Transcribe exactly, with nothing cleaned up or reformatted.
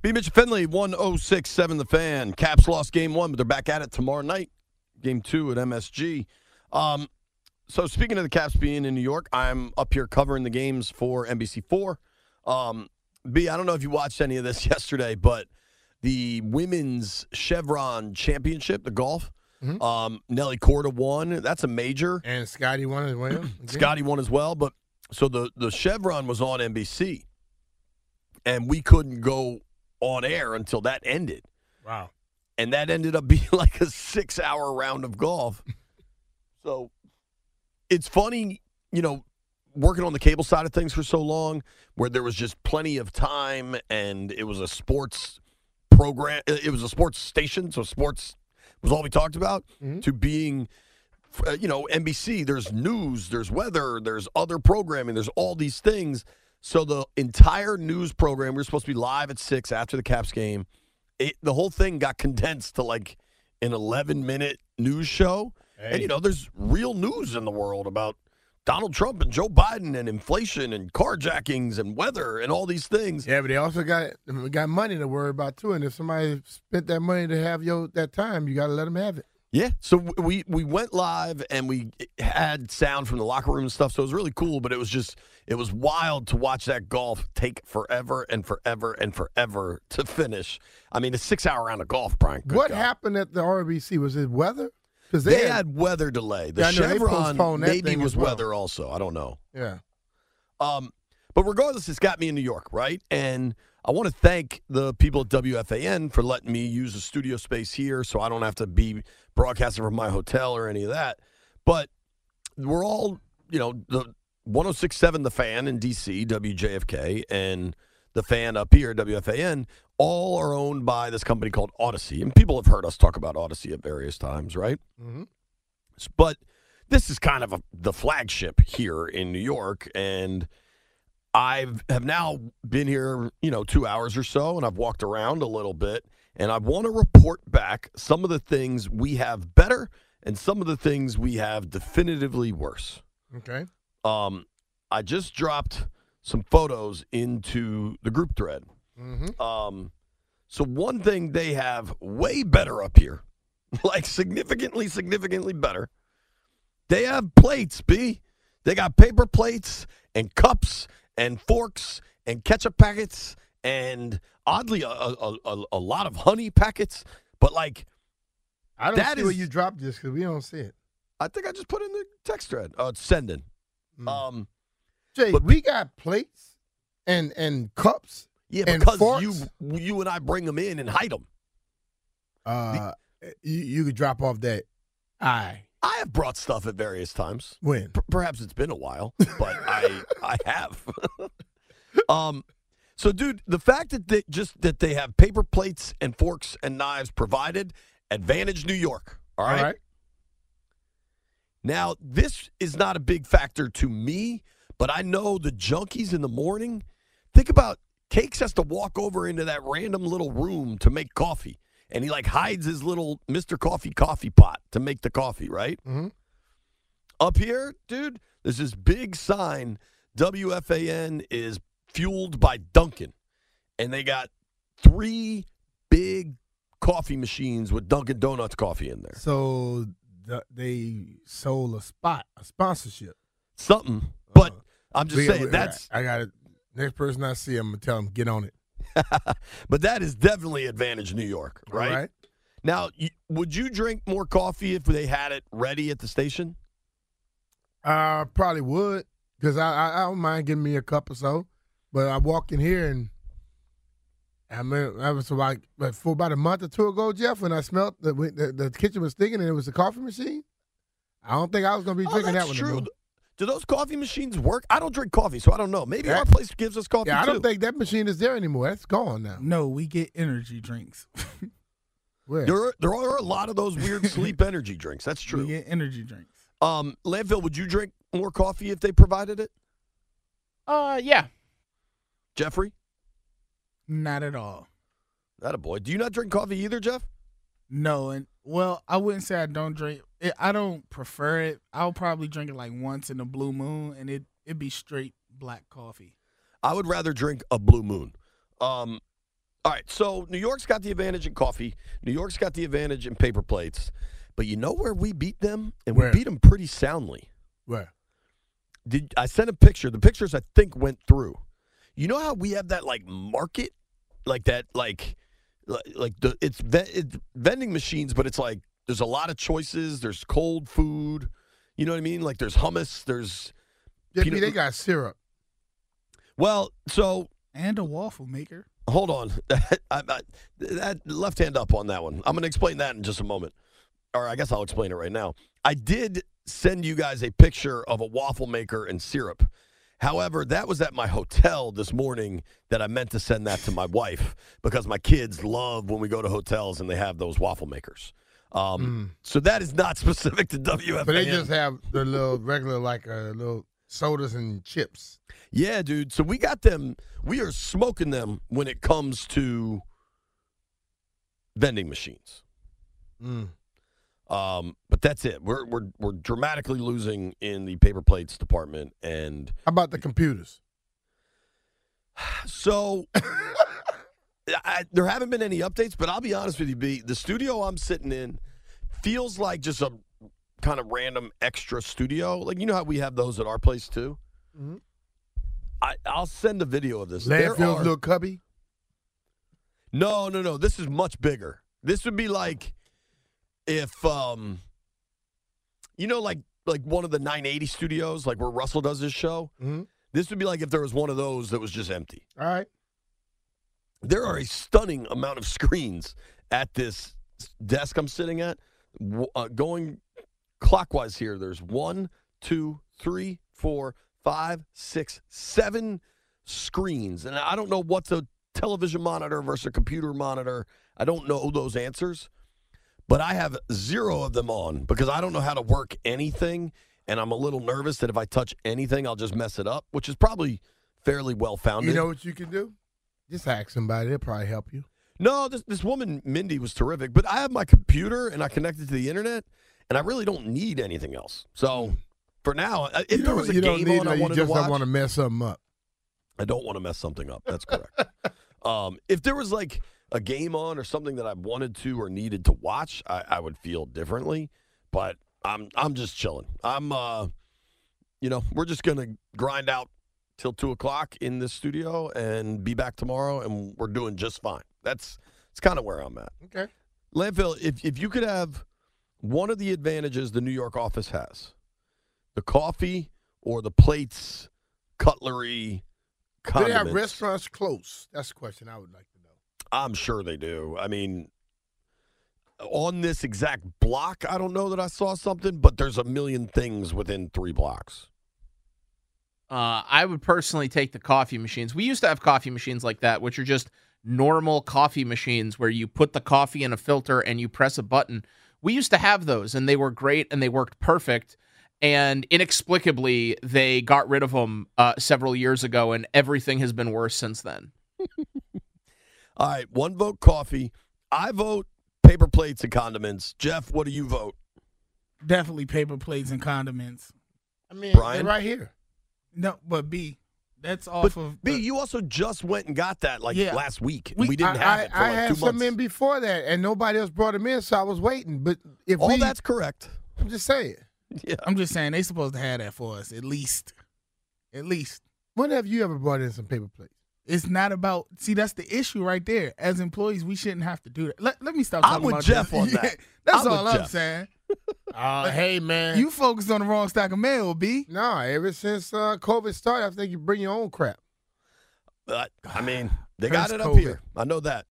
B. Mitch Finley, one oh six point seven The Fan. Caps lost game one, but they're back at it tomorrow night. Game two at M S G. Um, so speaking of the Caps being in New York, I'm up here covering the games for N B C four. Um, B, I don't know if you watched any of this yesterday, but the women's Chevron Championship, the golf, mm-hmm. um, Nelly Korda won. That's a major. And Scotty won as well. Scotty won as well. But so the, the Chevron was on N B C, and we couldn't go on air until that ended. Wow. And that ended up being like a six-hour round of golf. So it's funny, you know, working on the cable side of things for so long, where there was just plenty of time and it was a sports program. It was a sports station, so sports was all we talked about, mm-hmm. to being, you know, N B C. There's news, there's weather, there's other programming, there's all these things. So the entire news program, we were supposed to be live at six after the Caps game. It, the whole thing got condensed to like an eleven-minute news show. Hey. And, you know, there's real news in the world about Donald Trump and Joe Biden and inflation and carjackings and weather and all these things. Yeah, but they also got got money to worry about, too. And if somebody spent that money to have your that time, you got to let them have it. Yeah, so we we went live and we had sound from the locker room and stuff, so it was really cool, but it was just, it was wild to watch that golf take forever and forever and forever to finish. I mean, a six-hour round of golf, Brian. What God. happened at the R B C? Was it weather? Because they, they had, had weather delay. The yeah, Chevron maybe was well. weather also. I don't know. Yeah. Um, but regardless, it's got me in New York, right? And I want to thank the people at W F A N for letting me use the studio space here so I don't have to be broadcasting from my hotel or any of that. But we're all, you know, the one oh six point seven The Fan in D C, W J F K, and The Fan up here, W F A N, all are owned by this company called Odyssey. And people have heard us talk about Odyssey at various times, right? Mm-hmm. But this is kind of a, the flagship here in New York, and I have now been here, you know, two hours or so, and I've walked around a little bit, and I want to report back some of the things we have better and some of the things we have definitively worse. Okay. Um, I just dropped some photos into the group thread. Mm-hmm. Um, so one thing they have way better up here, like significantly, significantly better, they have plates, B. They got paper plates and cups and forks and ketchup packets and, oddly, a, a, a, a lot of honey packets. But, like, I don't that see is, where you dropped this because we don't see it. I think I just put in the text thread. Oh, it's sending. Mm. Um, Jay, but, we got plates and, and cups. Yeah, and because forks. you you and I bring them in and hide them. Uh, you, you could drop off that I. I have brought stuff at various times. When? P- perhaps it's been a while, but I I have. um, so, dude, the fact that they just that they have paper plates and forks and knives provided, advantage New York. All right. All right. Now, this is not a big factor to me, but I know the junkies in the morning. Think about Cakes has to walk over into that random little room to make coffee. And he, like, hides his little Mister Coffee coffee pot to make the coffee, right? Mm-hmm. Up here, dude, there's this big sign, W F A N is fueled by Dunkin'. And they got three big coffee machines with Dunkin' Donuts coffee in there. So the, they sold a spot, a sponsorship. Something. But uh, I'm just we, saying, we, that's... I got it. Next person I see, I'm going to tell them, get on it. But that is definitely advantage New York, right? All right. Now, you, would you drink more coffee if they had it ready at the station? I uh, probably would, because I, I, I don't mind giving me a cup or so. But I walk in here and I mean, I was like, for about a month or two ago, Jeff, when I smelled the, the, the kitchen was stinking and it was a coffee machine. I don't think I was going to be drinking oh, that one. True. Anymore. Do those coffee machines work? I don't drink coffee, so I don't know. Maybe that, our place gives us coffee, Yeah, I too. don't think that machine is there anymore. That's gone now. No, we get energy drinks. Where? There are, there are a lot of those weird sleep energy drinks. That's true. We get energy drinks. Um, Landfill, would you drink more coffee if they provided it? Uh, yeah. Jeffrey? Not at all. That a boy. Do you not drink coffee either, Jeff? No, and well, I wouldn't say I don't drink it. I don't prefer it. I'll probably drink it like once in a blue moon, and it it'd be straight black coffee. I would rather drink a Blue Moon. Um, All right, so New York's got the advantage in coffee. New York's got the advantage in paper plates. But you know where we beat them? And Where? we beat them pretty soundly. Where? Did I sent a picture. The pictures, I think, went through. You know how we have that, like, market? Like that, like, like the it's, it's vending machines, but it's like there's a lot of choices. There's cold food. You know what I mean? Like there's hummus. There's J P, peanut- they got syrup. Well, so And a waffle maker. hold on. I, I, that left hand up on that one. I'm going to explain that in just a moment. Or I guess I'll explain it right now. I did send you guys a picture of a waffle maker and syrup. However, that was at my hotel this morning that I meant to send that to my wife because my kids love when we go to hotels and they have those waffle makers. Um, Mm. So that is not specific to W F A N. But they just have the little regular, like, uh, little sodas and chips. Yeah, dude. So we got them. We are smoking them when it comes to vending machines. Mm. Um, but that's it. We're we're we're dramatically losing in the paper plates department, and How about the computers? so I, there haven't been any updates. But I'll be honest with you, B. The studio I'm sitting in feels like just a kind of random extra studio. Like you know how we have those at our place too. Mhm. I I'll send a video of this. There Landfill's are- little cubby. No, no, no. This is much bigger. This would be like if, um, you know, like like one of the nine eighty studios, like where Russell does his show. Mm-hmm. This would be like if there was one of those that was just empty. All right. There are a stunning amount of screens at this desk I'm sitting at. W- Uh, going clockwise here, there's one, two, three, four, five, six, seven screens. And I don't know what's a television monitor versus a computer monitor. I don't know those answers. But I have zero of them on because I don't know how to work anything. And I'm a little nervous that if I touch anything, I'll just mess it up, which is probably fairly well-founded. You know what you can do? Just ask somebody. They'll probably help you. No, this this woman, Mindy, was terrific. But I have my computer, and I connected to the internet, and I really don't need anything else. So for now, uh, if You there don't- was a you don't game need on it, I you wanted just to watch, don't want to mess something up. I don't want to mess something up. That's correct. um, if there was like a game on or something that I wanted to or needed to watch, I, I would feel differently. But I'm I'm just chilling. I'm, uh, you know, we're just gonna grind out till two o'clock in this studio and be back tomorrow, and we're doing just fine. That's it's kind of where I'm at. Okay. Landfill, if if you could have one of the advantages the New York office has, the coffee or the plates, cutlery, Do they condiments. have restaurants close? That's the question I would like to know. I'm sure they do. I mean, on this exact block, I don't know that I saw something, but there's a million things within three blocks. Uh, I would personally take the coffee machines. We used to have coffee machines like that, which are just normal coffee machines where you put the coffee in a filter and you press a button. We used to have those, and they were great, and they worked perfect. And inexplicably, they got rid of them uh, several years ago, and everything has been worse since then. All right, one vote coffee. I vote paper plates and condiments. Jeff, what do you vote? Definitely paper plates and condiments. I mean, Brian? they're right here. No, but B, that's off But of B, the- you also just went and got that like Yeah. last week. We- We, didn't I, have I, it for I like had two some months. in before that, and nobody else brought them in, so I was waiting. But if All we, that's correct. I'm just saying. Yeah. I'm just saying they supposed to have that for us at least, at least. When have you ever brought in some paper plates? It's not about. See, that's the issue right there. As employees, we shouldn't have to do that. Let, let me stop I'm talking with about Jeff this. on Yeah, that. That's I'm all with I'm Jeff. saying. Uh, hey, man. You focused on the wrong stack of mail, B. No, ever since uh, COVID started, I think you bring your own crap. But, I mean, they Curse got it up COVID. here. I know that.